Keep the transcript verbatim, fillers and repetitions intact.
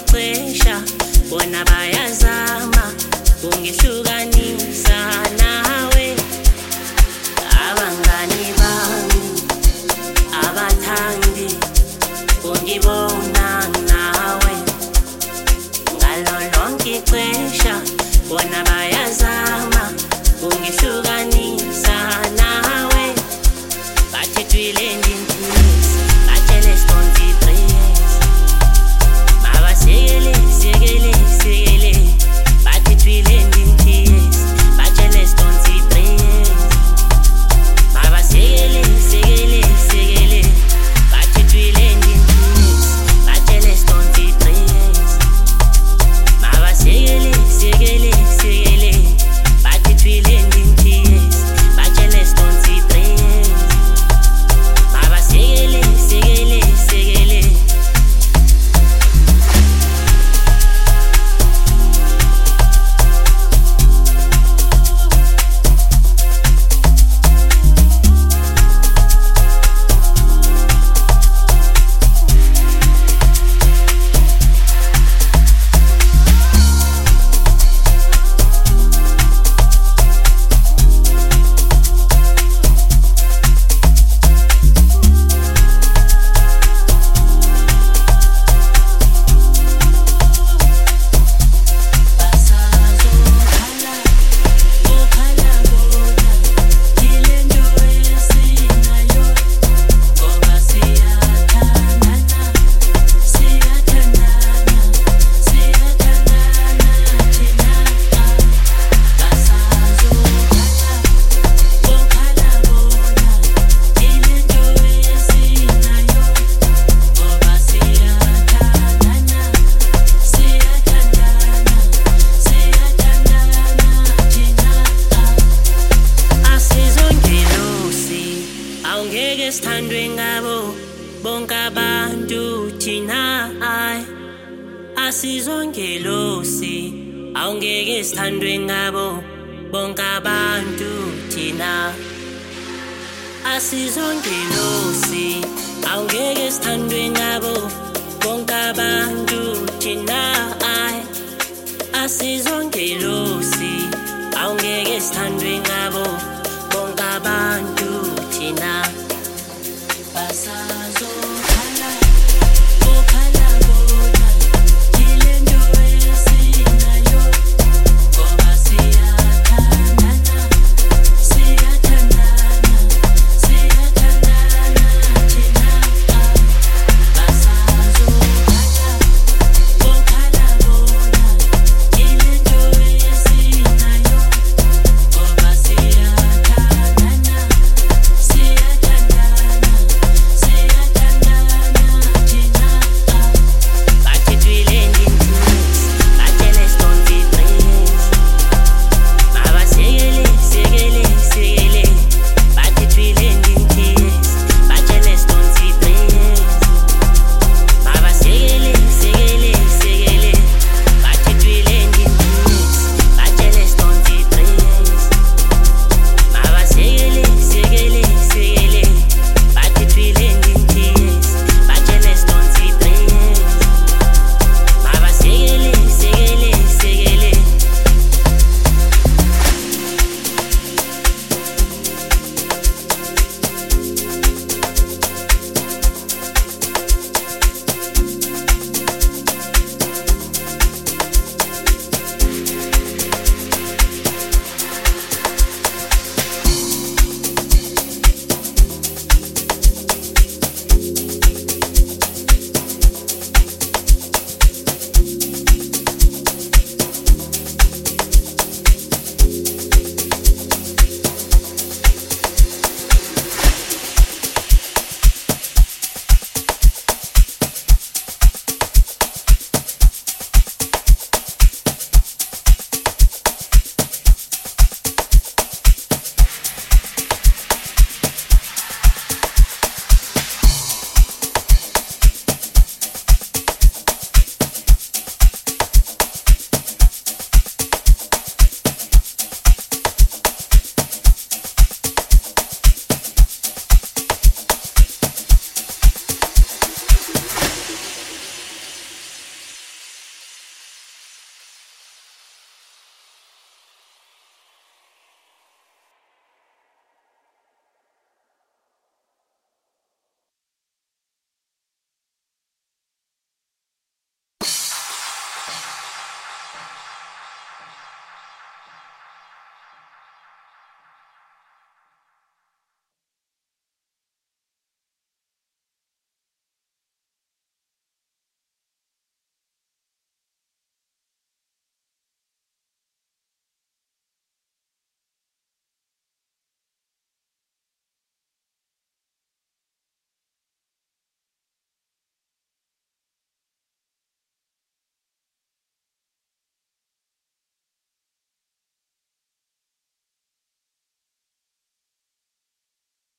ixesha bona bayazama ungihlukanisa nawe. Abangani bami abathandi ungibona nawe ngalo lonke ixesha bona bayazama ungihlukanisa nawe. Bathi twile ndinthisi batshele stonti tres mabasekele sekele sekele. Bathi twile ndinthisi batshele stonti tres mabasekele sekele sekele. Bathi twile ndinthisi batshele stonti tres mabasekele sekele sekele. Bathi twile ndinthisi batshele stonti tres mabasekele sekele sekele. Awungeke sithandwe ngabo bonke abantu thina ay asizongelosi. Awungeke sithandwe ngabo bonke abantu thina asizongelosi. Awungeke sithandwe ngabo bonke abantu thina ay asizongelosi. Awungeke sithandwe ngabo